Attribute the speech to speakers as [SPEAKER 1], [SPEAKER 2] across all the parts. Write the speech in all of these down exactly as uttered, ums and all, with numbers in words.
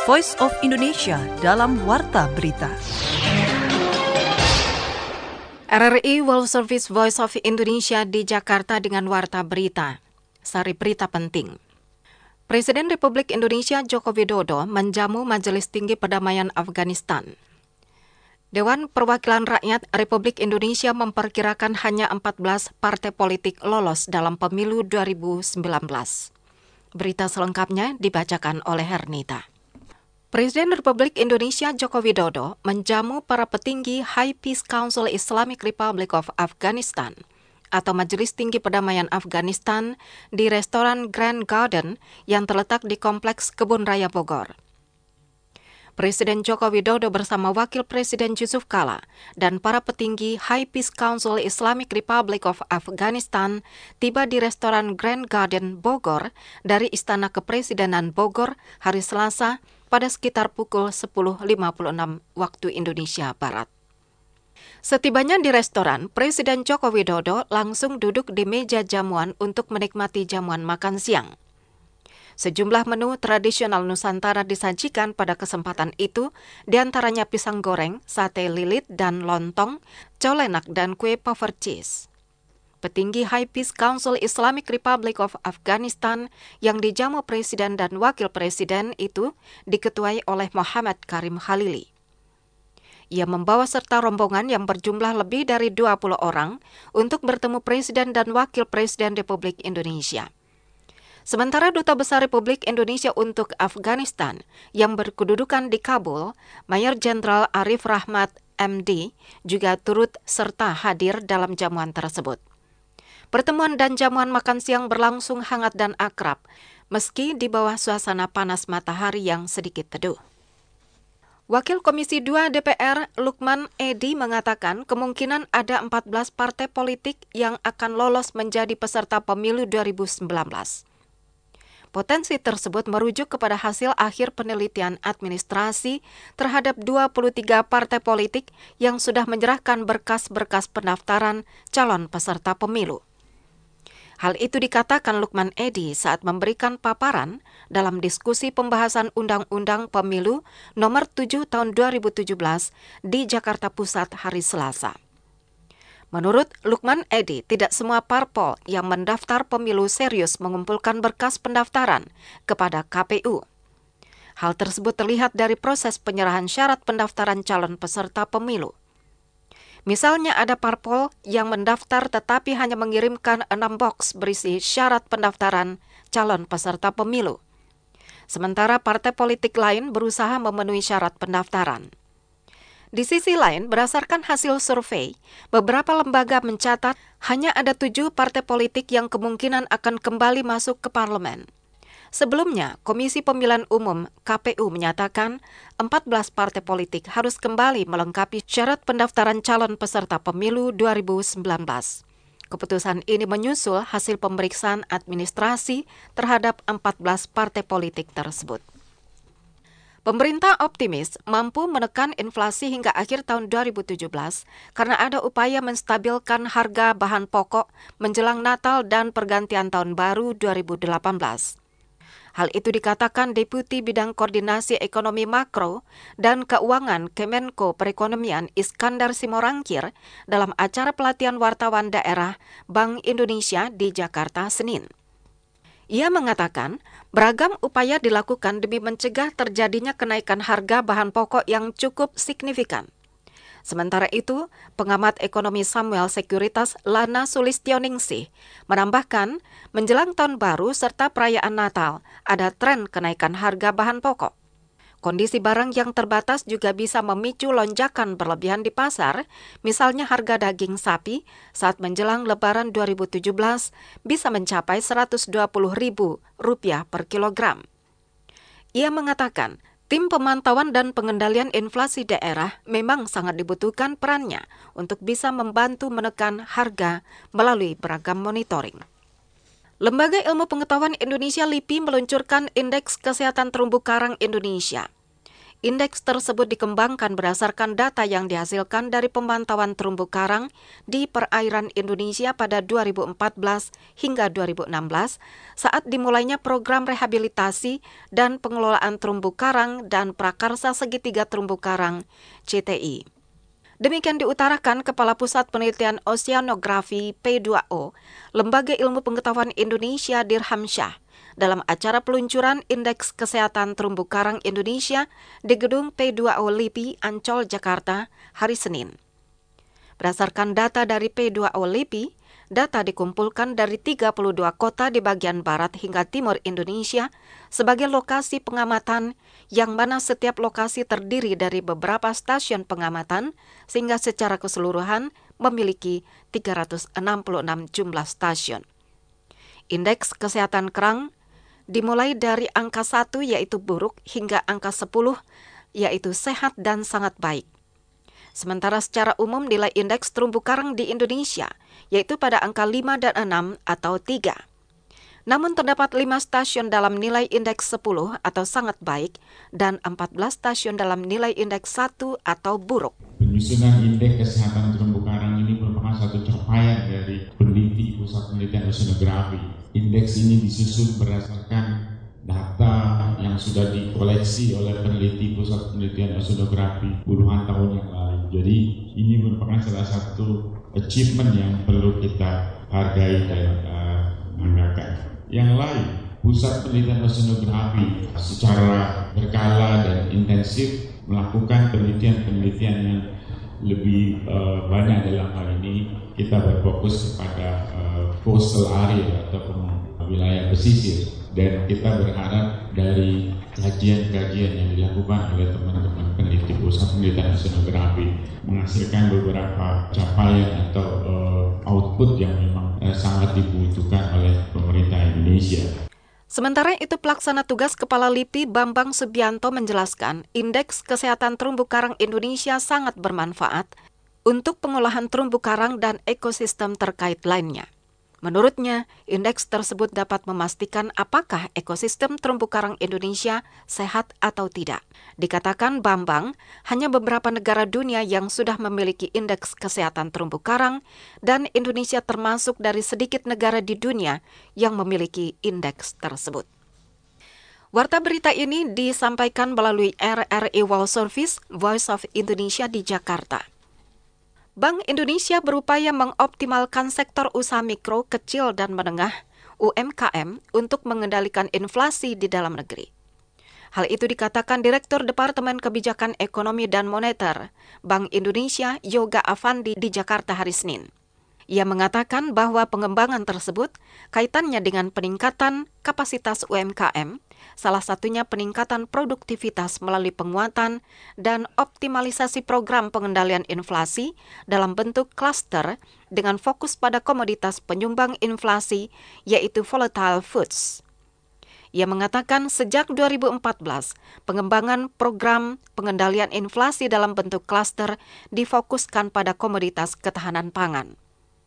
[SPEAKER 1] Voice of Indonesia dalam Warta Berita.
[SPEAKER 2] R R I World Service Voice of Indonesia di Jakarta dengan Warta Berita. Sari berita penting. Presiden Republik Indonesia Joko Widodo menjamu Majelis Tinggi Perdamaian Afghanistan. Dewan Perwakilan Rakyat Republik Indonesia memperkirakan hanya empat belas partai politik lolos dalam pemilu dua ribu sembilan belas. Berita selengkapnya dibacakan oleh Hernita. Presiden Republik Indonesia Joko Widodo menjamu para petinggi High Peace Council Islamic Republic of Afghanistan atau Majelis Tinggi Perdamaian Afghanistan di restoran Grand Garden yang terletak di Kompleks Kebun Raya Bogor. Presiden Joko Widodo bersama Wakil Presiden Yusuf Kala dan para petinggi High Peace Council Islamic Republic of Afghanistan tiba di restoran Grand Garden Bogor dari Istana Kepresidenan Bogor hari Selasa pada sekitar pukul sepuluh lima puluh enam waktu Indonesia Barat. Setibanya di restoran, Presiden Joko Widodo langsung duduk di meja jamuan untuk menikmati jamuan makan siang. Sejumlah menu tradisional Nusantara disajikan pada kesempatan itu, diantaranya pisang goreng, sate lilit dan lontong, colenak dan kue puff cheese. Petinggi High Peace Council Islamic Republic of Afghanistan yang dijamu Presiden dan Wakil Presiden itu diketuai oleh Muhammad Karim Khalili. Ia membawa serta rombongan yang berjumlah lebih dari dua puluh orang untuk bertemu Presiden dan Wakil Presiden Republik Indonesia. Sementara Duta Besar Republik Indonesia untuk Afghanistan yang berkedudukan di Kabul, Mayor Jenderal Arif Rahmat M D juga turut serta hadir dalam jamuan tersebut. Pertemuan dan jamuan makan siang berlangsung hangat dan akrab, meski di bawah suasana panas matahari yang sedikit teduh. Wakil Komisi dua D P R Lukman Edy mengatakan kemungkinan ada empat belas partai politik yang akan lolos menjadi peserta pemilu dua ribu sembilan belas. Potensi tersebut merujuk kepada hasil akhir penelitian administrasi terhadap dua puluh tiga partai politik yang sudah menyerahkan berkas-berkas pendaftaran calon peserta pemilu. Hal itu dikatakan Lukman Edy saat memberikan paparan dalam diskusi pembahasan Undang-Undang Pemilu nomor tujuh tahun dua ribu tujuh belas di Jakarta Pusat hari Selasa. Menurut Lukman Edy, tidak semua parpol yang mendaftar pemilu serius mengumpulkan berkas pendaftaran kepada K P U. Hal tersebut terlihat dari proses penyerahan syarat pendaftaran calon peserta pemilu. Misalnya ada parpol yang mendaftar tetapi hanya mengirimkan enam box berisi syarat pendaftaran calon peserta pemilu. Sementara partai politik lain berusaha memenuhi syarat pendaftaran. Di sisi lain, berdasarkan hasil survei, beberapa lembaga mencatat hanya ada tujuh partai politik yang kemungkinan akan kembali masuk ke parlemen. Sebelumnya, Komisi Pemilihan Umum K P U menyatakan empat belas partai politik harus kembali melengkapi syarat pendaftaran calon peserta pemilu dua ribu sembilan belas. Keputusan ini menyusul hasil pemeriksaan administrasi terhadap empat belas partai politik tersebut. Pemerintah optimis mampu menekan inflasi hingga akhir tahun dua ribu tujuh belas karena ada upaya menstabilkan harga bahan pokok menjelang Natal dan pergantian tahun baru dua ribu delapan belas. Hal itu dikatakan Deputi Bidang Koordinasi Ekonomi Makro dan Keuangan Kemenko Perekonomian Iskandar Simorangkir dalam acara pelatihan wartawan daerah Bank Indonesia di Jakarta Senin. Ia mengatakan beragam upaya dilakukan demi mencegah terjadinya kenaikan harga bahan pokok yang cukup signifikan. Sementara itu, pengamat ekonomi Samuel Sekuritas Lana Sulistioningsi menambahkan menjelang tahun baru serta perayaan Natal ada tren kenaikan harga bahan pokok. Kondisi barang yang terbatas juga bisa memicu lonjakan berlebihan di pasar, misalnya harga daging sapi saat menjelang Lebaran dua ribu tujuh belas bisa mencapai seratus dua puluh ribu rupiah per kilogram. Ia mengatakan, tim pemantauan dan pengendalian inflasi daerah memang sangat dibutuhkan perannya untuk bisa membantu menekan harga melalui beragam monitoring. Lembaga Ilmu Pengetahuan Indonesia L I P I meluncurkan Indeks Kesehatan Terumbu Karang Indonesia. Indeks tersebut dikembangkan berdasarkan data yang dihasilkan dari pemantauan terumbu karang di perairan Indonesia pada dua ribu empat belas hingga dua ribu enam belas saat dimulainya program rehabilitasi dan pengelolaan terumbu karang dan prakarsa segitiga terumbu karang C T I. Demikian diutarakan Kepala Pusat Penelitian Oceanografi P dua O, Lembaga Ilmu Pengetahuan Indonesia Dirhamsyah, dalam acara peluncuran Indeks Kesehatan Terumbu Karang Indonesia di Gedung P dua O LIPI, Ancol, Jakarta, hari Senin. Berdasarkan data dari P dua O LIPI, data dikumpulkan dari tiga puluh dua kota di bagian barat hingga timur Indonesia sebagai lokasi pengamatan, yang mana setiap lokasi terdiri dari beberapa stasiun pengamatan, sehingga secara keseluruhan memiliki tiga ratus enam puluh enam jumlah stasiun. Indeks Kesehatan Kerang dimulai dari angka satu yaitu buruk hingga angka sepuluh yaitu sehat dan sangat baik. Sementara secara umum nilai indeks terumbu karang di Indonesia yaitu pada angka lima dan enam atau tiga. Namun terdapat lima stasiun dalam nilai indeks sepuluh atau sangat baik dan empat belas stasiun dalam nilai indeks satu atau buruk.
[SPEAKER 3] Penyusunan Indeks Kesehatan Terumbu Karang ini merupakan satu capaian dari peneliti Pusat Penelitian Oceanografi. Indeks ini disusun berdasarkan data yang sudah dikoleksi oleh peneliti Pusat Penelitian Oceanografi puluhan tahun yang lalu. Jadi ini merupakan salah satu achievement yang perlu kita hargai dan uh, banggakan. Yang lain, Pusat Penelitian Oceanografi secara berkala dan intensif melakukan penelitian-penelitian yang lebih uh, banyak. Dalam hal ini kita berfokus kepada uh, coastal area atau wilayah pesisir, dan kita berharap dari kajian-kajian yang dilakukan oleh teman-teman peneliti Pusat Penelitian Oceanografi menghasilkan beberapa capaian atau uh, output yang memang uh, sangat dibutuhkan oleh pemerintah Indonesia.
[SPEAKER 2] Sementara itu, Pelaksana Tugas Kepala LIPI Bambang Subianto menjelaskan, Indeks Kesehatan Terumbu Karang Indonesia sangat bermanfaat untuk pengolahan terumbu karang dan ekosistem terkait lainnya. Menurutnya, indeks tersebut dapat memastikan apakah ekosistem terumbu karang Indonesia sehat atau tidak. Dikatakan Bambang, hanya beberapa negara dunia yang sudah memiliki indeks kesehatan terumbu karang, dan Indonesia termasuk dari sedikit negara di dunia yang memiliki indeks tersebut. Warta berita ini disampaikan melalui R R I World Service Voice of Indonesia di Jakarta. Bank Indonesia berupaya mengoptimalkan sektor usaha mikro, kecil, dan menengah U M K M untuk mengendalikan inflasi di dalam negeri. Hal itu dikatakan Direktur Departemen Kebijakan Ekonomi dan Moneter Bank Indonesia Yoga Afandi di Jakarta hari Senin. Ia mengatakan bahwa pengembangan tersebut kaitannya dengan peningkatan kapasitas U M K M, salah satunya peningkatan produktivitas melalui penguatan dan optimalisasi program pengendalian inflasi dalam bentuk klaster dengan fokus pada komoditas penyumbang inflasi, yaitu volatile foods. Ia mengatakan sejak dua ribu empat belas, pengembangan program pengendalian inflasi dalam bentuk klaster difokuskan pada komoditas ketahanan pangan.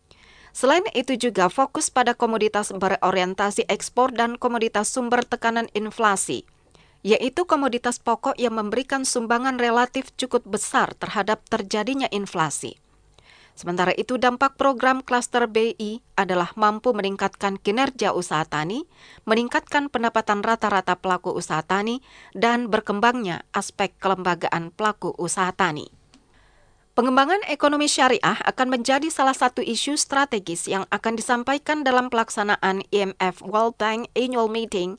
[SPEAKER 2] Selain itu juga fokus pada komoditas berorientasi ekspor dan komoditas sumber tekanan inflasi, yaitu komoditas pokok yang memberikan sumbangan relatif cukup besar terhadap terjadinya inflasi. Sementara itu, dampak program klaster B I adalah mampu meningkatkan kinerja usaha tani, meningkatkan pendapatan rata-rata pelaku usaha tani, dan berkembangnya aspek kelembagaan pelaku usaha tani. Pengembangan ekonomi syariah akan menjadi salah satu isu strategis yang akan disampaikan dalam pelaksanaan I M F World Bank Annual Meeting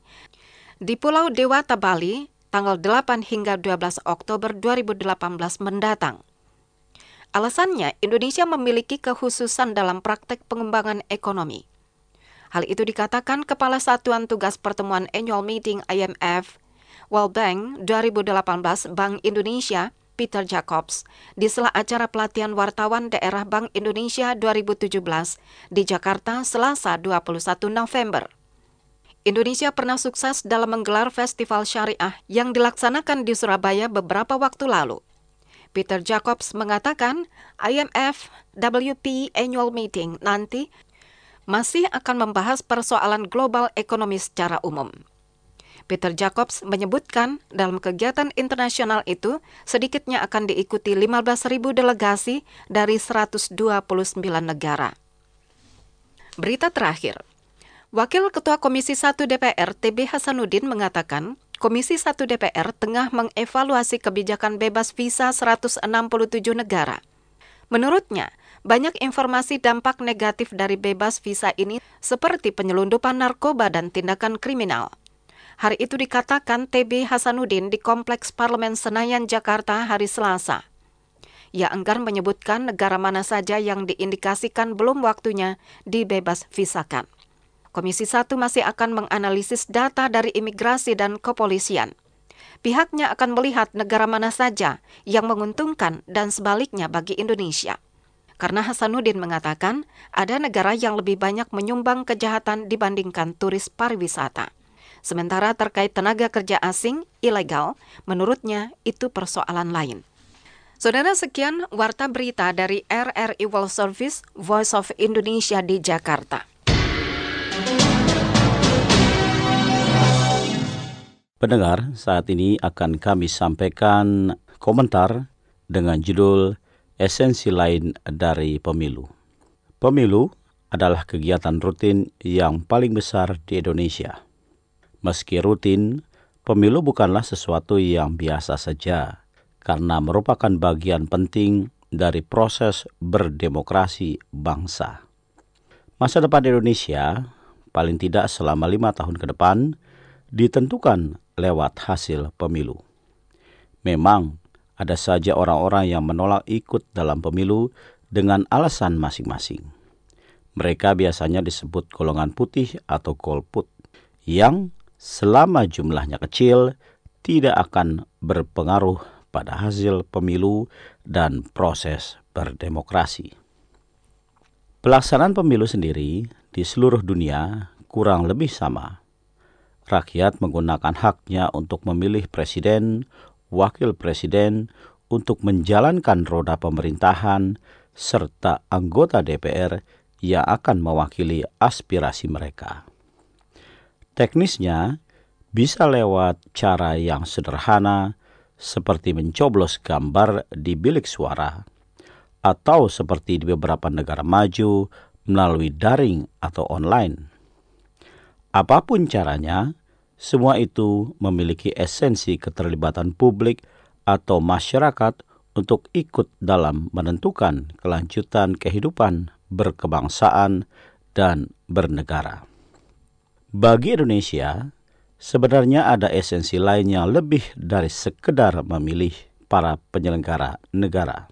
[SPEAKER 2] di Pulau Dewata, Bali, tanggal delapan hingga dua belas Oktober dua ribu delapan belas mendatang. Alasannya, Indonesia memiliki kekhususan dalam praktek pengembangan ekonomi. Hal itu dikatakan Kepala Satuan Tugas Pertemuan Annual Meeting I M F World Bank dua ribu delapan belas Bank Indonesia, Peter Jacobs, di sela acara pelatihan wartawan daerah Bank Indonesia dua ribu tujuh belas di Jakarta Selasa dua puluh satu November. Indonesia pernah sukses dalam menggelar festival syariah yang dilaksanakan di Surabaya beberapa waktu lalu. Peter Jacobs mengatakan I M F W P Annual Meeting nanti masih akan membahas persoalan global ekonomi secara umum. Peter Jacobs menyebutkan dalam kegiatan internasional itu sedikitnya akan diikuti lima belas ribu delegasi dari seratus dua puluh sembilan negara. Berita terakhir, Wakil Ketua Komisi satu D P R T B Hasanuddin mengatakan Komisi satu D P R tengah mengevaluasi kebijakan bebas visa seratus enam puluh tujuh negara. Menurutnya, banyak informasi dampak negatif dari bebas visa ini seperti penyelundupan narkoba dan tindakan kriminal. Hari itu dikatakan T B Hasanuddin di Kompleks Parlemen Senayan, Jakarta hari Selasa. Ia enggan menyebutkan negara mana saja yang diindikasikan belum waktunya dibebas visakan. Komisi satu masih akan menganalisis data dari imigrasi dan kepolisian. Pihaknya akan melihat negara mana saja yang menguntungkan dan sebaliknya bagi Indonesia. Karena Hasanuddin mengatakan ada negara yang lebih banyak menyumbang kejahatan dibandingkan turis pariwisata. Sementara terkait tenaga kerja asing ilegal, menurutnya itu persoalan lain. Saudara, sekian Warta Berita dari R R I World Service Voice of Indonesia di Jakarta.
[SPEAKER 4] Pendengar, saat ini akan kami sampaikan komentar dengan judul Esensi Lain dari Pemilu. Pemilu adalah kegiatan rutin yang paling besar di Indonesia. Meski rutin, pemilu bukanlah sesuatu yang biasa saja, karena merupakan bagian penting dari proses berdemokrasi bangsa. Masa depan Indonesia, paling tidak selama lima tahun ke depan, ditentukan lewat hasil pemilu. Memang, ada saja orang-orang yang menolak ikut dalam pemilu dengan alasan masing-masing. Mereka biasanya disebut golongan putih atau golput, yang selama jumlahnya kecil, tidak akan berpengaruh pada hasil pemilu dan proses berdemokrasi. Pelaksanaan pemilu sendiri di seluruh dunia kurang lebih sama. Rakyat menggunakan haknya untuk memilih presiden, wakil presiden, untuk menjalankan roda pemerintahan, serta anggota D P R yang akan mewakili aspirasi mereka. Teknisnya, bisa lewat cara yang sederhana, seperti mencoblos gambar di bilik suara, atau seperti di beberapa negara maju melalui daring atau online. Apapun caranya, semua itu memiliki esensi keterlibatan publik atau masyarakat untuk ikut dalam menentukan kelanjutan kehidupan berkebangsaan dan bernegara. Bagi Indonesia, sebenarnya ada esensi lain yang lebih dari sekedar memilih para penyelenggara negara,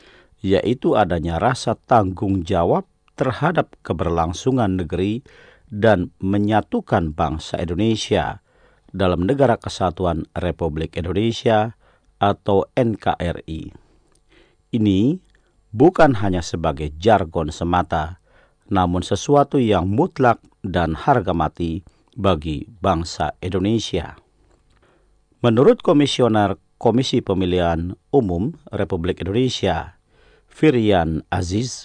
[SPEAKER 4] yaitu adanya rasa tanggung jawab terhadap keberlangsungan negeri dan menyatukan bangsa Indonesia dalam Negara Kesatuan Republik Indonesia atau N K R I. Ini bukan hanya sebagai jargon semata, namun sesuatu yang mutlak dan harga mati bagi bangsa Indonesia. Menurut Komisioner Komisi Pemilihan Umum Republik Indonesia, Firian Aziz,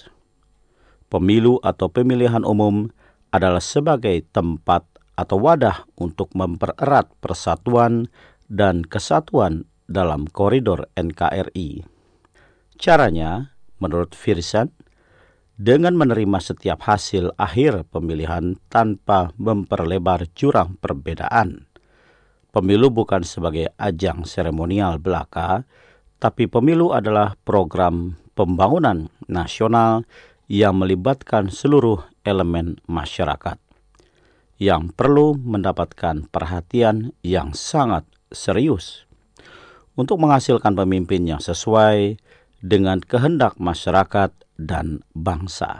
[SPEAKER 4] pemilu atau pemilihan umum adalah sebagai tempat atau wadah untuk mempererat persatuan dan kesatuan dalam koridor N K R I. Caranya, menurut Firsan, dengan menerima setiap hasil akhir pemilihan tanpa memperlebar jurang perbedaan. Pemilu bukan sebagai ajang seremonial belaka, tapi pemilu adalah program pembangunan nasional yang melibatkan seluruh elemen masyarakat, yang perlu mendapatkan perhatian yang sangat serius untuk menghasilkan pemimpin yang sesuai dengan kehendak masyarakat dan bangsa.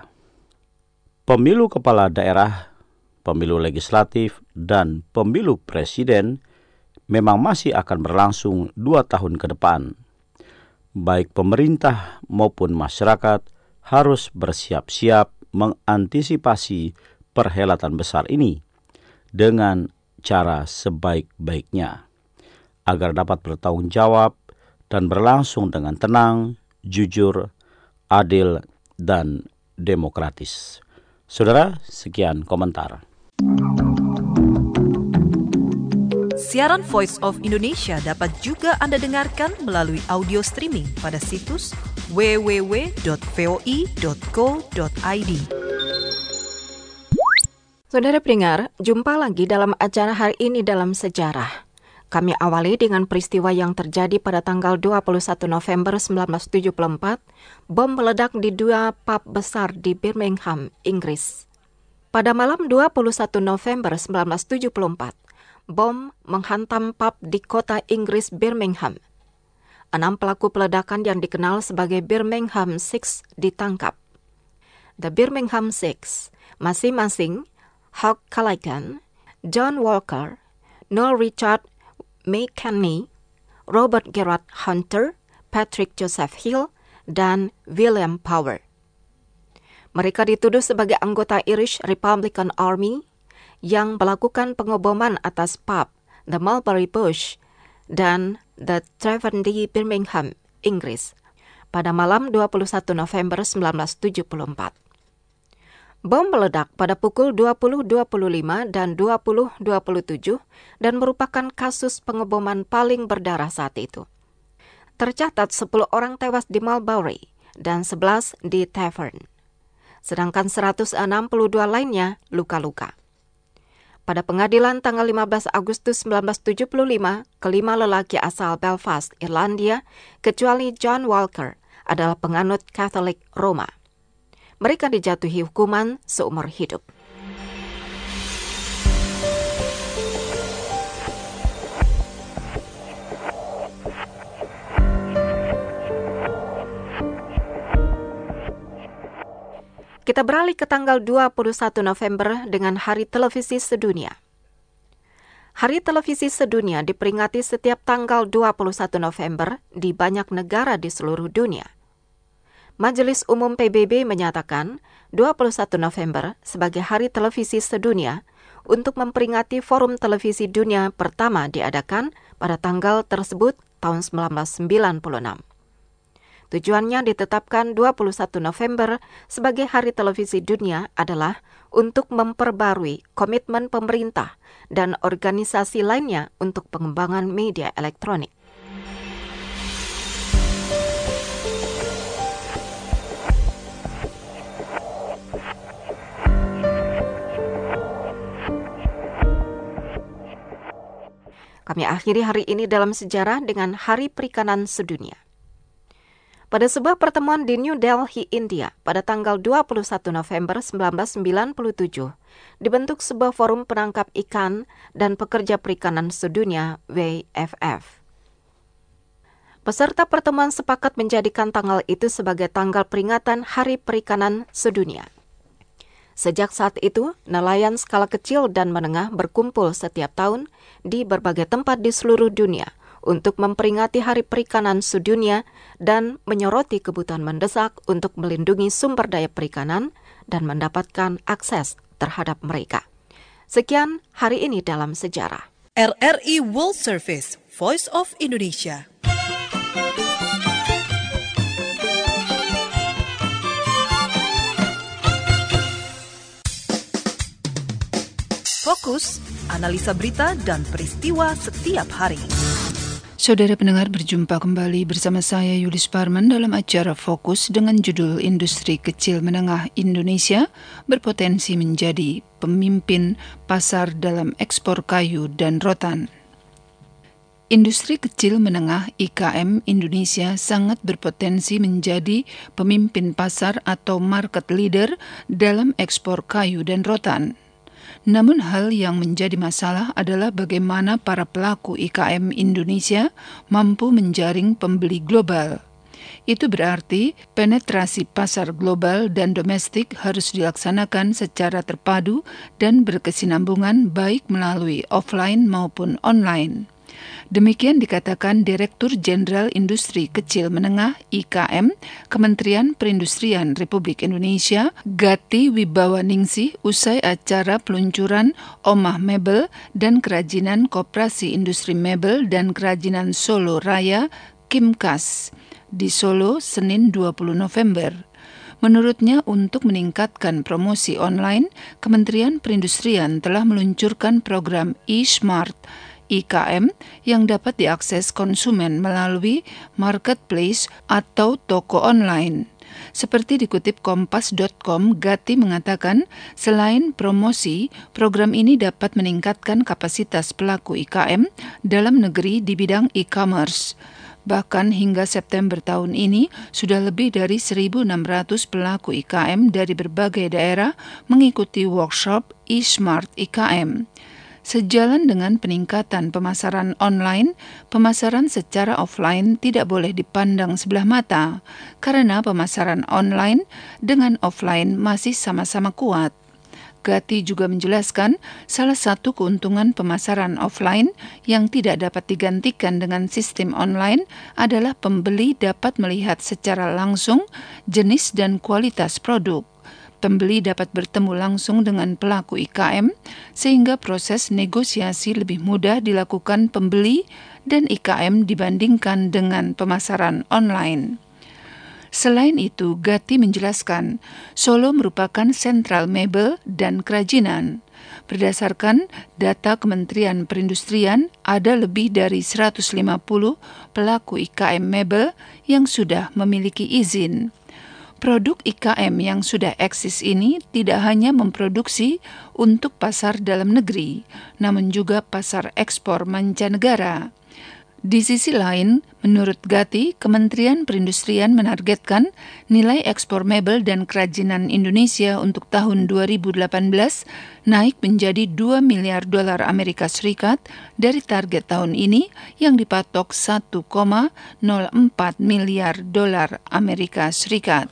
[SPEAKER 4] Pemilu kepala daerah, pemilu legislatif, dan pemilu presiden memang masih akan berlangsung dua tahun ke depan. Baik pemerintah maupun masyarakat harus bersiap-siap mengantisipasi perhelatan besar ini dengan cara sebaik-baiknya, agar dapat bertanggung jawab dan berlangsung dengan tenang, jujur, adil, dan demokratis. Saudara, sekian komentar.
[SPEAKER 1] Siaran Voice of Indonesia dapat juga Anda dengarkan melalui audio streaming pada situs w w w dot voi dot co dot i d.
[SPEAKER 2] Saudara pendengar, jumpa lagi dalam acara hari ini dalam sejarah. Kami awali dengan peristiwa yang terjadi pada tanggal dua puluh satu November seribu sembilan ratus tujuh puluh empat, bom meledak di dua pub besar di Birmingham, Inggris. Pada malam dua puluh satu November seribu sembilan ratus tujuh puluh empat, bom menghantam pub di kota Inggris Birmingham. Enam pelaku peledakan yang dikenal sebagai Birmingham Six ditangkap. The Birmingham Six, masing-masing Hugh Callaghan, John Walker, Noel Richard McKenney, Robert Gerard Hunter, Patrick Joseph Hill, dan William Power. Mereka dituduh sebagai anggota Irish Republican Army yang melakukan pengeboman atas pub The Mulberry Bush dan The Tavern di Birmingham, Inggris, pada malam dua puluh satu November seribu sembilan ratus tujuh puluh empat. Bom meledak pada pukul dua puluh dua puluh lima dan dua puluh dua puluh tujuh dan merupakan kasus pengeboman paling berdarah saat itu. Tercatat sepuluh orang tewas di Mulberry dan sebelas di Tavern, sedangkan seratus enam puluh dua lainnya luka-luka. Pada pengadilan tanggal lima belas Agustus seribu sembilan ratus tujuh puluh lima, kelima lelaki asal Belfast, Irlandia, kecuali John Walker, adalah penganut Katolik Roma. Mereka dijatuhi hukuman seumur hidup. Kita beralih ke tanggal dua puluh satu November dengan Hari Televisi Sedunia. Hari Televisi Sedunia diperingati setiap tanggal dua puluh satu November di banyak negara di seluruh dunia. Majelis Umum P B B menyatakan dua puluh satu November sebagai Hari Televisi Sedunia untuk memperingati Forum Televisi Dunia pertama diadakan pada tanggal tersebut tahun seribu sembilan ratus sembilan puluh enam. Tujuannya ditetapkan dua puluh satu November sebagai Hari Televisi Dunia adalah untuk memperbarui komitmen pemerintah dan organisasi lainnya untuk pengembangan media elektronik. Kami akhiri hari ini dalam sejarah dengan Hari Perikanan Sedunia. Pada sebuah pertemuan di New Delhi, India, pada tanggal dua puluh satu November seribu sembilan ratus sembilan puluh tujuh, dibentuk sebuah forum penangkap ikan dan pekerja perikanan sedunia W F F. Peserta pertemuan sepakat menjadikan tanggal itu sebagai tanggal peringatan Hari Perikanan Sedunia. Sejak saat itu, nelayan skala kecil dan menengah berkumpul setiap tahun di berbagai tempat di seluruh dunia untuk memperingati Hari Perikanan Sedunia dan menyoroti kebutuhan mendesak untuk melindungi sumber daya perikanan dan mendapatkan akses terhadap mereka. Sekian hari ini dalam sejarah.
[SPEAKER 1] R R I World Service, Voice of Indonesia. Fokus, analisa berita dan peristiwa setiap hari.
[SPEAKER 5] Saudara pendengar, berjumpa kembali bersama saya Yulis Parman dalam acara Fokus dengan judul Industri Kecil Menengah Indonesia berpotensi menjadi pemimpin pasar dalam ekspor kayu dan rotan. Industri kecil menengah I K M Indonesia sangat berpotensi menjadi pemimpin pasar atau market leader dalam ekspor kayu dan rotan. Namun hal yang menjadi masalah adalah bagaimana para pelaku I K M Indonesia mampu menjaring pembeli global. Itu berarti penetrasi pasar global dan domestik harus dilaksanakan secara terpadu dan berkesinambungan baik melalui offline maupun online. Demikian dikatakan Direktur Jenderal Industri Kecil Menengah I K M Kementerian Perindustrian Republik Indonesia Gati Wibawaningsih usai acara peluncuran Omah Mebel dan Kerajinan Koperasi Industri Mebel dan Kerajinan Solo Raya Kimkas di Solo Senin dua puluh November. Menurutnya, untuk meningkatkan promosi online, Kementerian Perindustrian telah meluncurkan program e-Smart I K M yang dapat diakses konsumen melalui marketplace atau toko online. Seperti dikutip kompas dot com, Gati mengatakan selain promosi, program ini dapat meningkatkan kapasitas pelaku I K M dalam negeri di bidang e-commerce. Bahkan hingga September tahun ini, sudah lebih dari seribu enam ratus pelaku I K M dari berbagai daerah mengikuti workshop e-Smart I K M. Sejalan dengan peningkatan pemasaran online, pemasaran secara offline tidak boleh dipandang sebelah mata, karena pemasaran online dengan offline masih sama-sama kuat. Gati juga menjelaskan salah satu keuntungan pemasaran offline yang tidak dapat digantikan dengan sistem online adalah pembeli dapat melihat secara langsung jenis dan kualitas produk. Pembeli dapat bertemu langsung dengan pelaku I K M sehingga proses negosiasi lebih mudah dilakukan pembeli dan I K M dibandingkan dengan pemasaran online. Selain itu, Gati menjelaskan, Solo merupakan sentral mebel dan kerajinan. Berdasarkan data Kementerian Perindustrian, ada lebih dari seratus lima puluh pelaku I K M mebel yang sudah memiliki izin. Produk I K M yang sudah eksis ini tidak hanya memproduksi untuk pasar dalam negeri, namun juga pasar ekspor mancanegara. Di sisi lain, menurut Gati, Kementerian Perindustrian menargetkan nilai ekspor mebel dan kerajinan Indonesia untuk tahun dua ribu delapan belas naik menjadi dua miliar dolar Amerika Serikat dari target tahun ini yang dipatok satu koma nol empat miliar dolar Amerika Serikat.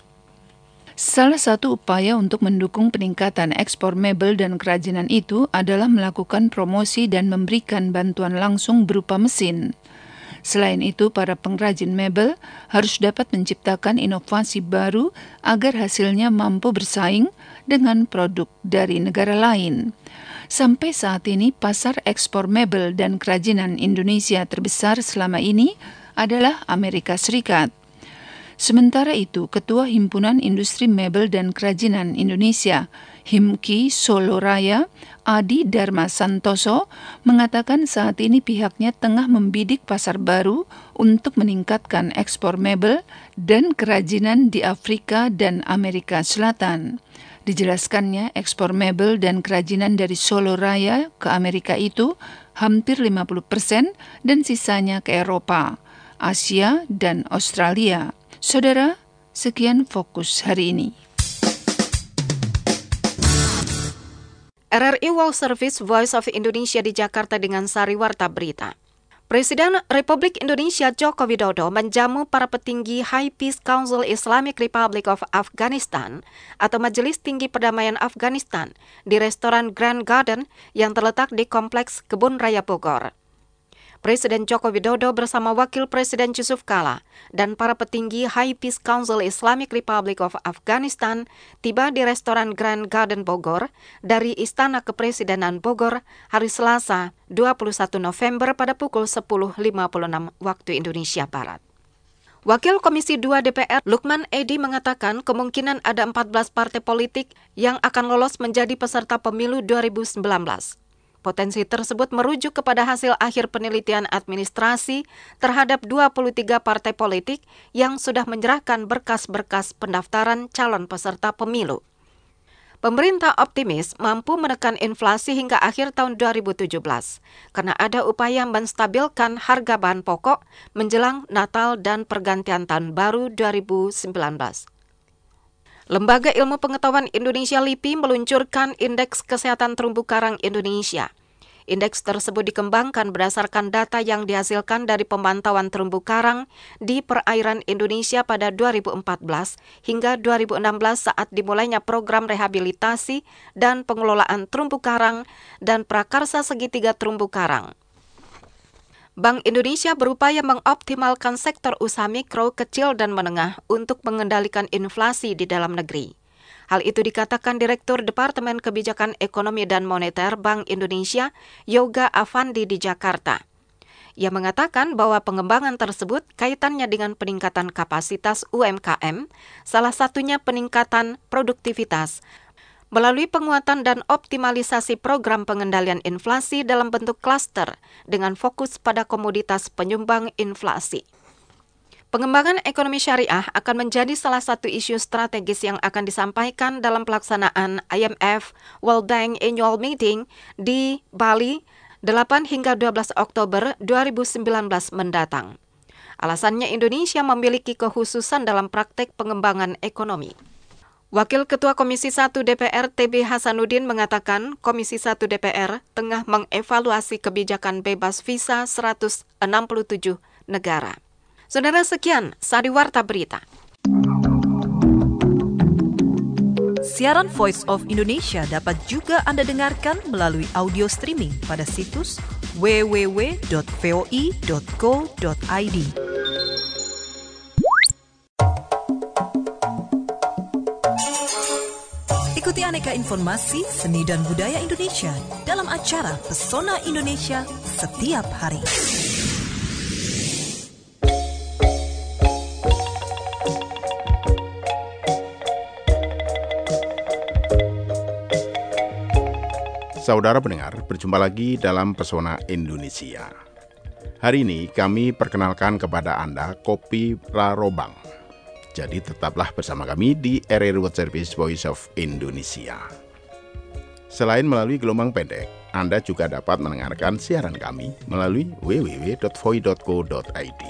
[SPEAKER 5] Salah satu upaya untuk mendukung peningkatan ekspor mebel dan kerajinan itu adalah melakukan promosi dan memberikan bantuan langsung berupa mesin. Selain itu, para pengrajin mebel harus dapat menciptakan inovasi baru agar hasilnya mampu bersaing dengan produk dari negara lain. Sampai saat ini, pasar ekspor mebel dan kerajinan Indonesia terbesar selama ini adalah Amerika Serikat. Sementara itu, Ketua Himpunan Industri Mebel dan Kerajinan Indonesia, Himki Solo Raya, Adi Dharma Santoso, mengatakan saat ini pihaknya tengah membidik pasar baru untuk meningkatkan ekspor mebel dan kerajinan di Afrika dan Amerika Selatan. Dijelaskannya, ekspor mebel dan kerajinan dari Solo Raya ke Amerika itu hampir lima puluh persen dan sisanya ke Eropa, Asia, dan Australia. Saudara, sekian fokus hari ini.
[SPEAKER 2] R R I World Service Voice of Indonesia di Jakarta dengan Sari Warta Berita. Presiden Republik Indonesia Joko Widodo menjamu para petinggi High Peace Council Islamic Republic of Afghanistan atau Majelis Tinggi Perdamaian Afghanistan di restoran Grand Garden yang terletak di Kompleks Kebun Raya Bogor. Presiden Joko Widodo bersama Wakil Presiden Yusuf Kala dan para petinggi High Peace Council Islamic Republic of Afghanistan tiba di restoran Grand Garden Bogor dari Istana Kepresidenan Bogor hari Selasa dua puluh satu November pada pukul sepuluh lima puluh enam waktu Indonesia Barat. Wakil Komisi dua D P R Lukman Edi mengatakan kemungkinan ada empat belas partai politik yang akan lolos menjadi peserta pemilu dua ribu sembilan belas. Potensi tersebut merujuk kepada hasil akhir penelitian administrasi terhadap dua puluh tiga partai politik yang sudah menyerahkan berkas-berkas pendaftaran calon peserta pemilu. Pemerintah optimis mampu menekan inflasi hingga akhir tahun dua ribu tujuh belas karena ada upaya menstabilkan harga bahan pokok menjelang Natal dan pergantian tahun baru dua ribu sembilan belas. Lembaga Ilmu Pengetahuan Indonesia L I P I meluncurkan Indeks Kesehatan Terumbu Karang Indonesia. Indeks tersebut dikembangkan berdasarkan data yang dihasilkan dari pemantauan terumbu karang di perairan Indonesia pada dua ribu empat belas hingga dua ribu enam belas saat dimulainya program rehabilitasi dan pengelolaan terumbu karang dan prakarsa segitiga terumbu karang. Bank Indonesia berupaya mengoptimalkan sektor usaha mikro, kecil, dan menengah untuk mengendalikan inflasi di dalam negeri. Hal itu dikatakan Direktur Departemen Kebijakan Ekonomi dan Moneter Bank Indonesia, Yoga Afandi di Jakarta. Ia mengatakan bahwa pengembangan tersebut kaitannya dengan peningkatan kapasitas U M K M, salah satunya peningkatan produktivitas, melalui penguatan dan optimalisasi program pengendalian inflasi dalam bentuk klaster dengan fokus pada komoditas penyumbang inflasi. Pengembangan ekonomi syariah akan menjadi salah satu isu strategis yang akan disampaikan dalam pelaksanaan I M F World Bank Annual Meeting di Bali delapan hingga dua belas Oktober dua ribu sembilan belas mendatang. Alasannya Indonesia memiliki kekhususan dalam praktek pengembangan ekonomi. Wakil Ketua Komisi satu D P R T B Hasanuddin mengatakan Komisi satu D P R tengah mengevaluasi kebijakan bebas visa seratus enam puluh tujuh negara. Saudara, sekian Sari Warta Berita.
[SPEAKER 1] Siaran Voice of Indonesia dapat juga Anda dengarkan melalui audio streaming pada situs w w w dot voi dot co dot i d. Ikuti aneka informasi seni dan budaya Indonesia dalam acara Pesona Indonesia setiap hari.
[SPEAKER 6] Saudara pendengar, berjumpa lagi dalam Pesona Indonesia. Hari ini kami perkenalkan kepada Anda kopi Rarobang. Jadi tetaplah bersama kami di R R I World Service Voice of Indonesia. Selain melalui gelombang pendek, Anda juga dapat mendengarkan siaran kami melalui w w w dot voi dot co dot i d.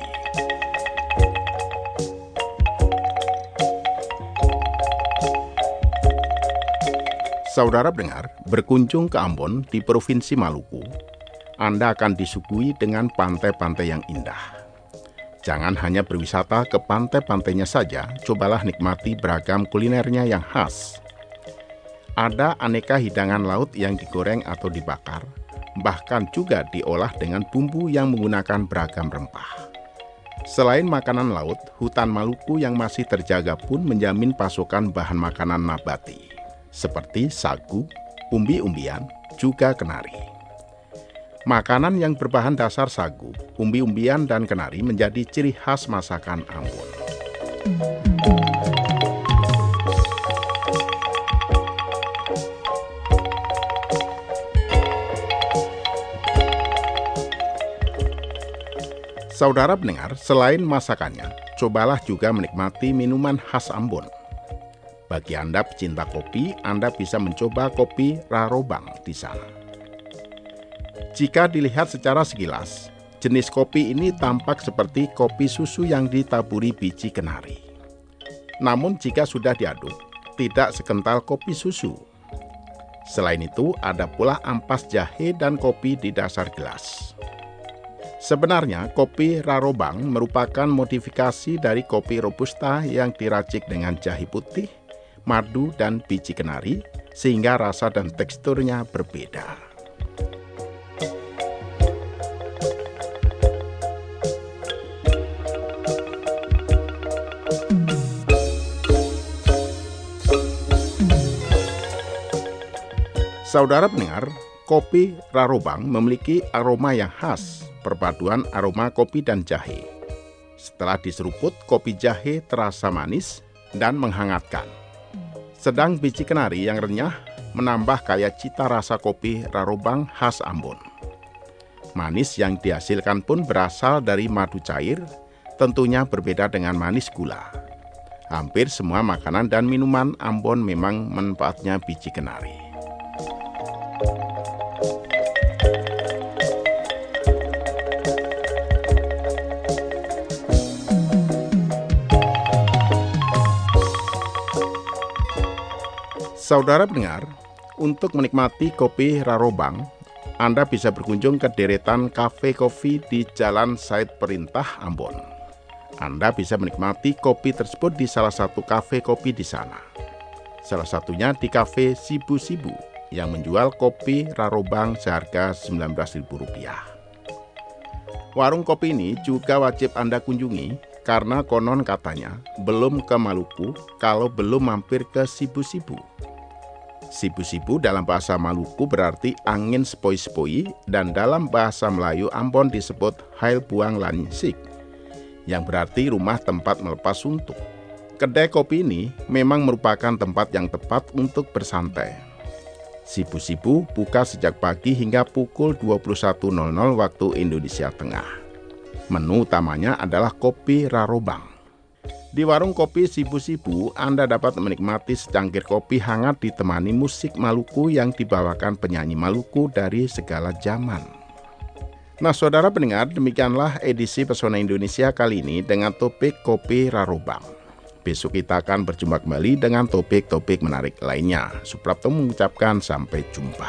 [SPEAKER 6] Saudara pendengar, berkunjung ke Ambon di Provinsi Maluku, Anda akan disuguhi dengan pantai-pantai yang indah. Jangan hanya berwisata ke pantai-pantainya saja, cobalah nikmati beragam kulinernya yang khas. Ada aneka hidangan laut yang digoreng atau dibakar, bahkan juga diolah dengan bumbu yang menggunakan beragam rempah. Selain makanan laut, hutan Maluku yang masih terjaga pun menjamin pasokan bahan makanan nabati, seperti sagu, umbi-umbian, juga kenari. Makanan yang berbahan dasar sagu, umbi-umbian, dan kenari menjadi ciri khas masakan Ambon. Saudara pendengar, selain masakannya, cobalah juga menikmati minuman khas Ambon. Bagi Anda pecinta kopi, Anda bisa mencoba kopi Rarobang di sana. Jika dilihat secara sekilas, jenis kopi ini tampak seperti kopi susu yang ditaburi biji kenari. Namun jika sudah diaduk, tidak sekental kopi susu. Selain itu, ada pula ampas jahe dan kopi di dasar gelas. Sebenarnya, kopi Rarobang merupakan modifikasi dari kopi Robusta yang diracik dengan jahe putih, madu, dan biji kenari, sehingga rasa dan teksturnya berbeda. Saudara pendengar, kopi Rarobang memiliki aroma yang khas, perpaduan aroma kopi dan jahe. Setelah diseruput, kopi jahe terasa manis dan menghangatkan. Sedang biji kenari yang renyah menambah kaya cita rasa kopi Rarobang khas Ambon. Manis yang dihasilkan pun berasal dari madu cair, tentunya berbeda dengan manis gula. Hampir semua makanan dan minuman Ambon memang manfaatnya biji kenari. Saudara pendengar, untuk menikmati kopi Rarobang, Anda bisa berkunjung ke deretan kafe kopi di Jalan Said Perintah, Ambon. Anda bisa menikmati kopi tersebut di salah satu kafe kopi di sana. Salah satunya di kafe Sibu Sibu yang menjual kopi Rarobang seharga sembilan belas ribu rupiah. Warung kopi ini juga wajib Anda kunjungi karena konon katanya belum ke Maluku kalau belum mampir ke Sibu Sibu. Sibu-sibu dalam bahasa Maluku berarti angin sepoi-sepoi, dan dalam bahasa Melayu Ambon disebut hail buang lansik, yang berarti rumah tempat melepas suntuk. Kedai kopi ini memang merupakan tempat yang tepat untuk bersantai. Sibu-Sibu buka sejak pagi hingga pukul dua puluh satu nol nol waktu Indonesia Tengah. Menu utamanya adalah kopi Rarobang. Di warung kopi Sibu-Sibu, Anda dapat menikmati secangkir kopi hangat ditemani musik Maluku yang dibawakan penyanyi Maluku dari segala zaman. Nah, saudara pendengar, demikianlah edisi Pesona Indonesia kali ini dengan topik kopi Rarobang. Besok kita akan berjumpa kembali dengan topik-topik menarik lainnya. Suprapto mengucapkan sampai jumpa.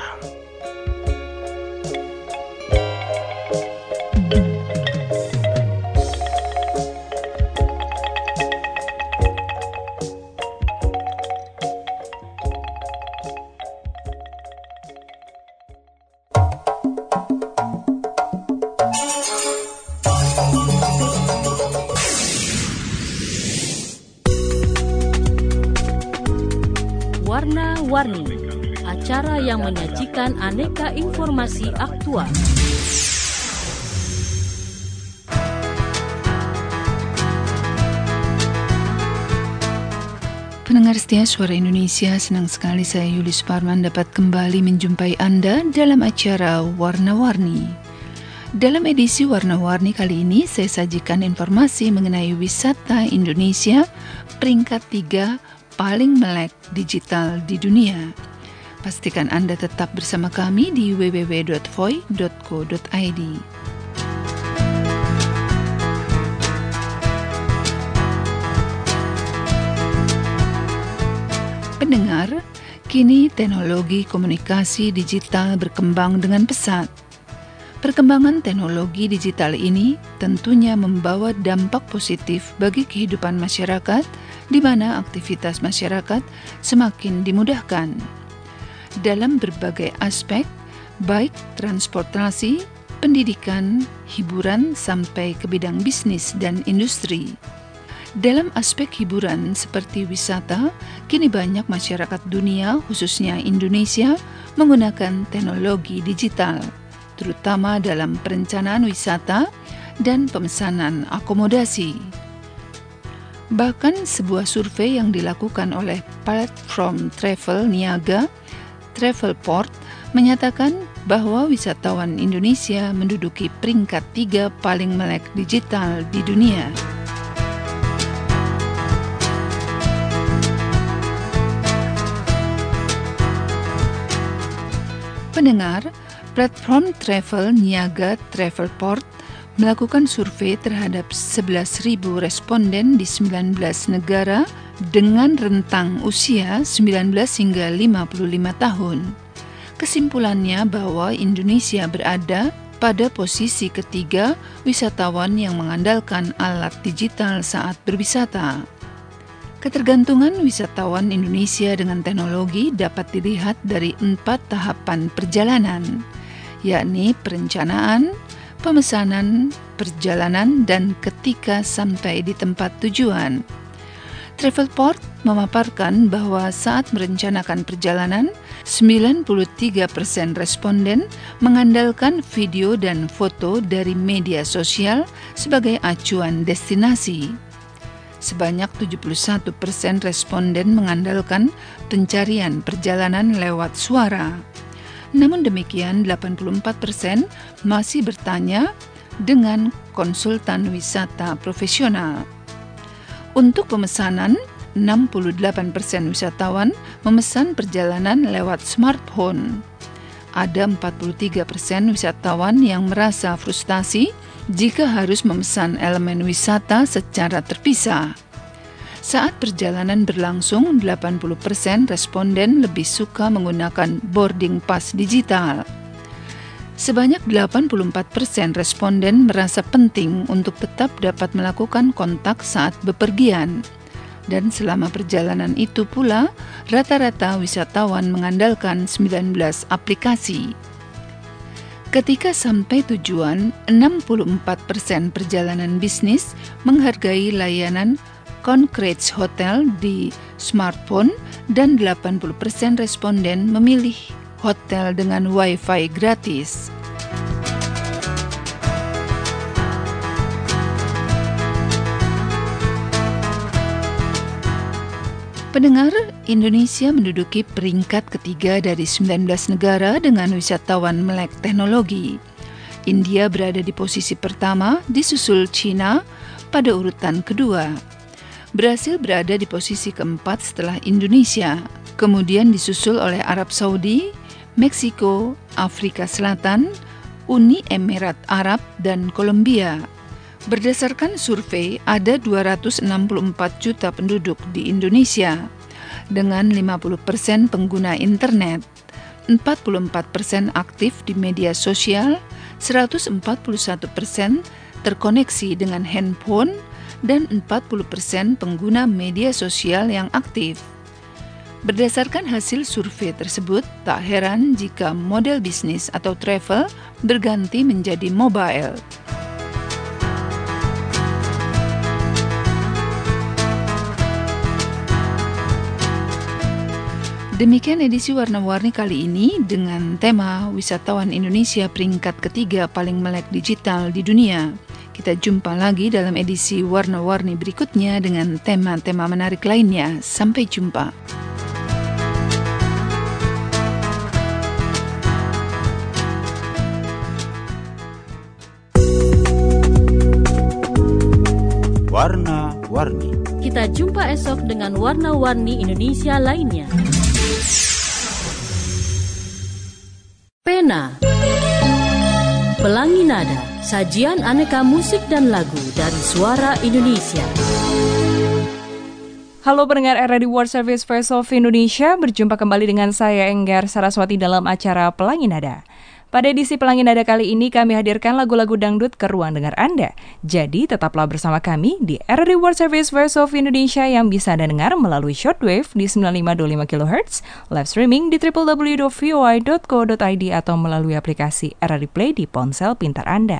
[SPEAKER 7] Warna-Warni, acara yang menyajikan aneka informasi aktual.
[SPEAKER 5] Pendengar setia Suara Indonesia, senang sekali saya Yulis Parman dapat kembali menjumpai Anda dalam acara Warna-Warni. Dalam edisi Warna-Warni kali ini, saya sajikan informasi mengenai wisata Indonesia peringkat tiga paling melek digital di dunia. Pastikan Anda tetap bersama kami di w w w dot voi dot co dot i d. Pendengar, kini teknologi komunikasi digital berkembang dengan pesat. Perkembangan teknologi digital ini tentunya membawa dampak positif bagi kehidupan masyarakat, di mana aktivitas masyarakat semakin dimudahkan. Dalam berbagai aspek, baik transportasi, pendidikan, hiburan, sampai ke bidang bisnis dan industri. Dalam aspek hiburan seperti wisata, kini banyak masyarakat dunia, khususnya Indonesia, menggunakan teknologi digital, terutama dalam perencanaan wisata dan pemesanan akomodasi. Bahkan sebuah survei yang dilakukan oleh platform travel niaga, Travelport, menyatakan bahwa wisatawan Indonesia menduduki peringkat tiga paling melek digital di dunia. Pendengar, platform travel niaga Travelport melakukan survei terhadap sebelas ribu responden di sembilan belas negara dengan rentang usia sembilan belas hingga lima puluh lima tahun. Kesimpulannya bahwa Indonesia berada pada posisi ketiga wisatawan yang mengandalkan alat digital saat berwisata. Ketergantungan wisatawan Indonesia dengan teknologi dapat dilihat dari empat tahapan perjalanan, yakni perencanaan, pemesanan, perjalanan, dan ketika sampai di tempat tujuan. Travelport memaparkan bahwa saat merencanakan perjalanan, sembilan puluh tiga persen responden mengandalkan video dan foto dari media sosial sebagai acuan destinasi. Sebanyak tujuh puluh satu persen responden mengandalkan pencarian perjalanan lewat suara. Namun demikian, delapan puluh empat persen masih bertanya dengan konsultan wisata profesional. Untuk pemesanan, enam puluh delapan persen wisatawan memesan perjalanan lewat smartphone. Ada empat puluh tiga persen wisatawan yang merasa frustasi jika harus memesan elemen wisata secara terpisah. Saat perjalanan berlangsung, delapan puluh persen responden lebih suka menggunakan boarding pass digital. Sebanyak delapan puluh empat persen responden merasa penting untuk tetap dapat melakukan kontak saat bepergian. Dan selama perjalanan itu pula, rata-rata wisatawan mengandalkan sembilan belas aplikasi. Ketika sampai tujuan, enam puluh empat persen perjalanan bisnis menghargai layanan Concrete Hotel di smartphone dan delapan puluh persen responden memilih hotel dengan wifi gratis. Pendengar, Indonesia menduduki peringkat ketiga dari sembilan belas negara dengan wisatawan melek teknologi. India berada di posisi pertama, disusul China pada urutan kedua. Brasil berada di posisi keempat setelah Indonesia, kemudian disusul oleh Arab Saudi, Meksiko, Afrika Selatan, Uni Emirat Arab, dan Kolombia. Berdasarkan survei, ada dua ratus enam puluh empat juta penduduk di Indonesia dengan lima puluh persen pengguna internet, empat puluh empat persen aktif di media sosial, seratus empat puluh satu persen terkoneksi dengan handphone, dan empat puluh persen pengguna media sosial yang aktif. Berdasarkan hasil survei tersebut, tak heran jika model bisnis atau travel berganti menjadi mobile. Demikian edisi Warna-Warni kali ini dengan tema Wisatawan Indonesia peringkat ketiga paling melek digital di dunia. Kita jumpa lagi dalam edisi Warna-Warni berikutnya dengan tema-tema menarik lainnya. Sampai jumpa.
[SPEAKER 4] Warna-Warni.
[SPEAKER 7] Kita jumpa esok dengan Warna-Warni Indonesia lainnya. Pena, Pelangi Nada, sajian aneka musik dan lagu dari Suara Indonesia.
[SPEAKER 8] Halo pendengar R R D World Service Voice of Indonesia, berjumpa kembali dengan saya Enggar Saraswati dalam acara Pelangi Nada. Pada edisi Pelangi Nada kali ini kami hadirkan lagu-lagu dangdut ke ruang dengar Anda. Jadi tetaplah bersama kami di R R D World Service Voice of Indonesia yang bisa Anda dengar melalui shortwave di sembilan puluh lima koma dua puluh lima kilohertz, live streaming di w w w dot v o i dot co dot i d atau melalui aplikasi R R D Play di ponsel pintar Anda.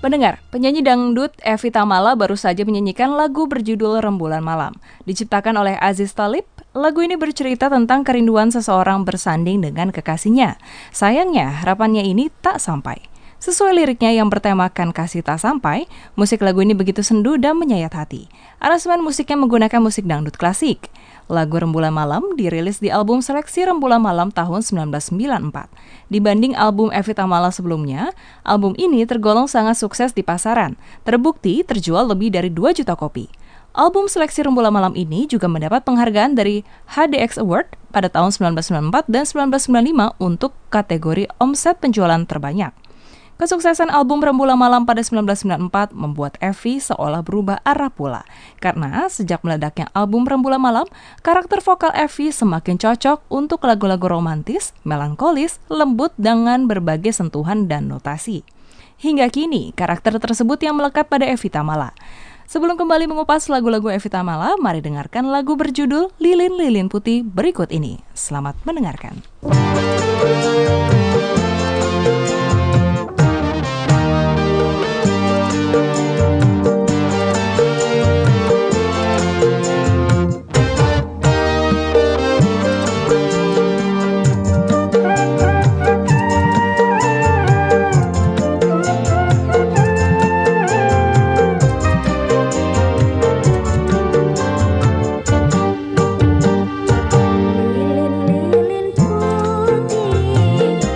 [SPEAKER 8] Pendengar, penyanyi dangdut Evi Tamala baru saja menyanyikan lagu berjudul Rembulan Malam. Diciptakan oleh Aziz Talib, lagu ini bercerita tentang kerinduan seseorang bersanding dengan kekasihnya. Sayangnya, harapannya ini tak sampai. Sesuai liriknya yang bertemakan kasih tak sampai, musik lagu ini begitu sendu dan menyayat hati. Aransemen musiknya menggunakan musik dangdut klasik. Lagu Rembulan Malam dirilis di album Seleksi Rembulan Malam tahun sembilan belas sembilan puluh empat. Dibanding album Evi Tamala sebelumnya, album ini tergolong sangat sukses di pasaran. Terbukti terjual lebih dari dua juta kopi. Album Seleksi Rembulan Malam ini juga mendapat penghargaan dari H D X Award pada tahun sembilan belas sembilan puluh empat dan sembilan belas sembilan puluh lima untuk kategori omset penjualan terbanyak. Kesuksesan album Rembulan Malam pada sembilan belas sembilan puluh empat membuat Evi seolah berubah arah pula. Karena sejak meledaknya album Rembulan Malam, karakter vokal Evi semakin cocok untuk lagu-lagu romantis, melankolis, lembut dengan berbagai sentuhan dan notasi. Hingga kini, karakter tersebut yang melekat pada Evi Tamala. Sebelum kembali mengupas lagu-lagu Evi Tamala, mari dengarkan lagu berjudul Lilin-Lilin Putih berikut ini. Selamat mendengarkan.
[SPEAKER 9] Lilin-lilin putih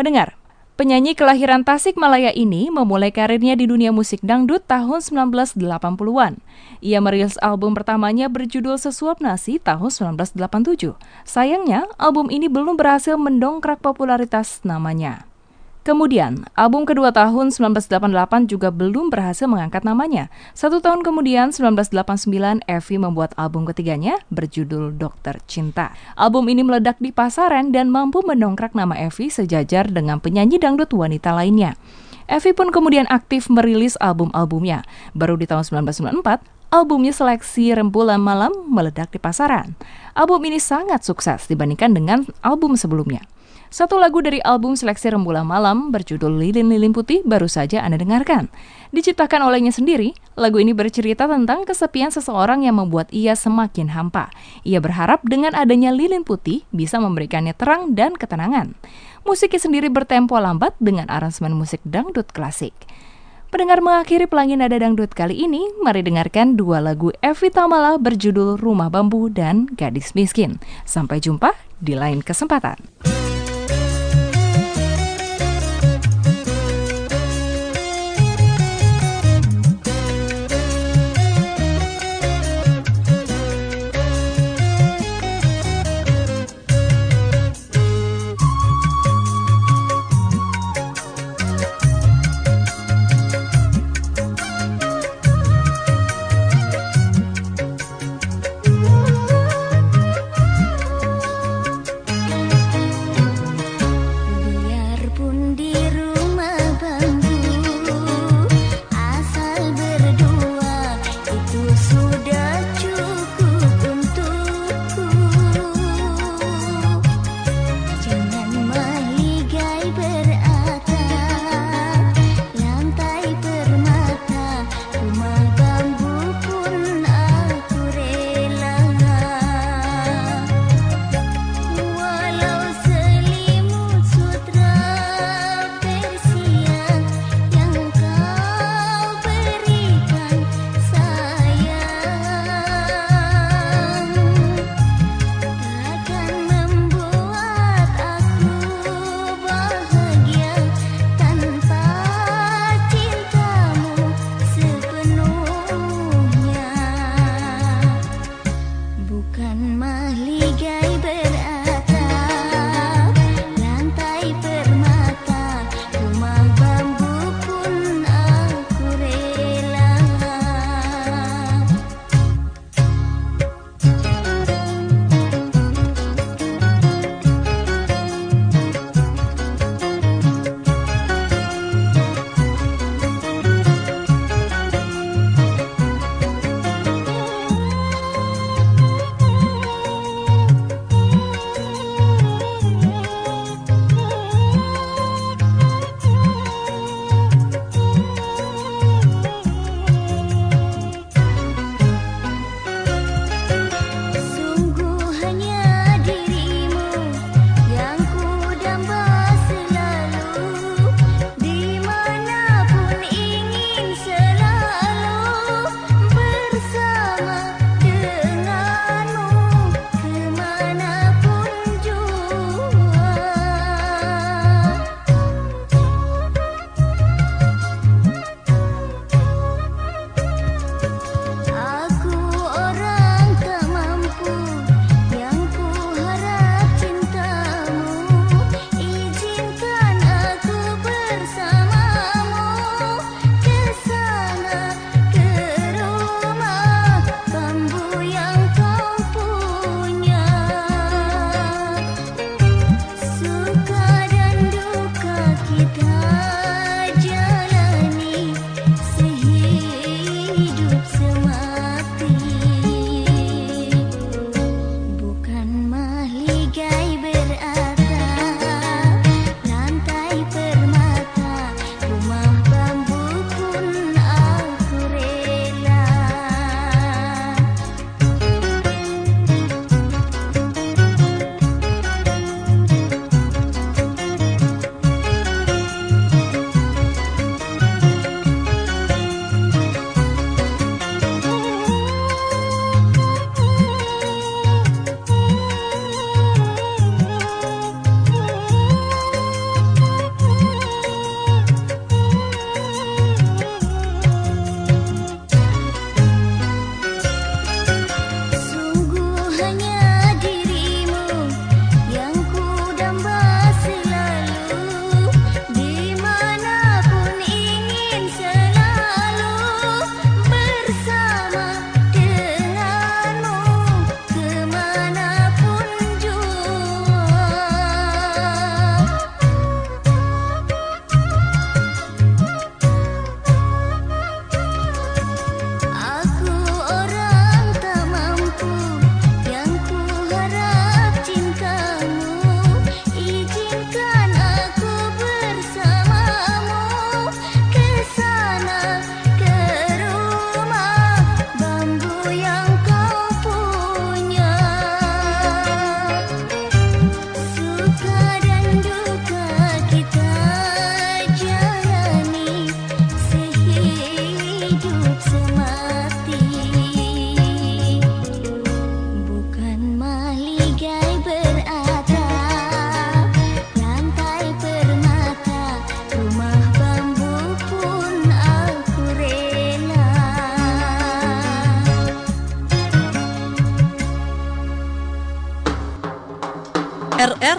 [SPEAKER 8] pendengar, penyanyi kelahiran Tasikmalaya ini memulai karirnya di dunia musik dangdut tahun sembilan belas delapan puluhan. Ia merilis album pertamanya berjudul Sesuap Nasi tahun sembilan belas delapan puluh tujuh. Sayangnya, album ini belum berhasil mendongkrak popularitas namanya. Kemudian, album kedua tahun sembilan belas delapan puluh delapan juga belum berhasil mengangkat namanya. Satu tahun kemudian, sembilan belas delapan puluh sembilan, Evi membuat album ketiganya berjudul Dokter Cinta. Album ini meledak di pasaran dan mampu mendongkrak nama Evi sejajar dengan penyanyi dangdut wanita lainnya. Evi pun kemudian aktif merilis album-albumnya. Baru di tahun sembilan belas sembilan puluh empat, albumnya Seleksi Rembulan Malam meledak di pasaran. Album ini sangat sukses dibandingkan dengan album sebelumnya. Satu lagu dari album Seleksi Rembulan Malam berjudul Lilin-Lilin Putih baru saja Anda dengarkan. Diciptakan olehnya sendiri, lagu ini bercerita tentang kesepian seseorang yang membuat ia semakin hampa. Ia berharap dengan adanya lilin putih bisa memberikannya terang dan ketenangan. Musiknya sendiri bertempo lambat dengan aransemen musik dangdut klasik. Pendengar, mengakhiri Pelangi Nada Dangdut kali ini, mari dengarkan dua lagu Evi Tamala berjudul Rumah Bambu dan Gadis Miskin. Sampai jumpa di lain kesempatan.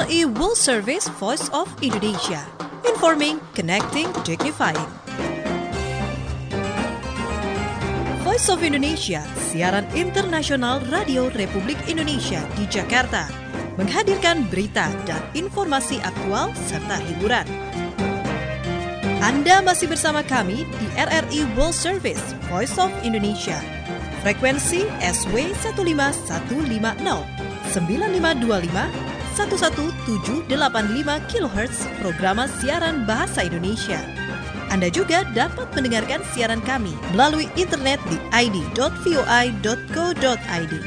[SPEAKER 1] I World Service Voice of Indonesia. Informing, connecting, dignifying. Voice of Indonesia, siaran internasional Radio Republik Indonesia di Jakarta, menghadirkan berita dan informasi aktual serta hiburan. Anda masih bersama kami di R R I World Service Voice of Indonesia. Frekuensi S W satu lima satu lima nol sembilan lima dua lima satu satu tujuh delapan lima kilohertz programa siaran bahasa Indonesia. Anda juga dapat mendengarkan siaran kami melalui internet di i d dot voi dot co dot i d.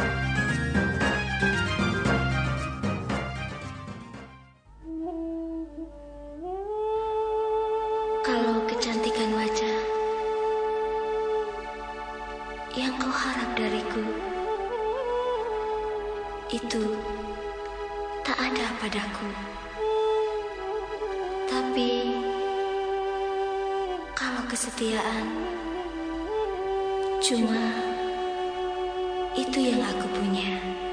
[SPEAKER 9] Kalau kecantikan wajah yang kau harap dariku itu tak ada padaku, tapi kalau kesetiaan cuma itu yang aku punya.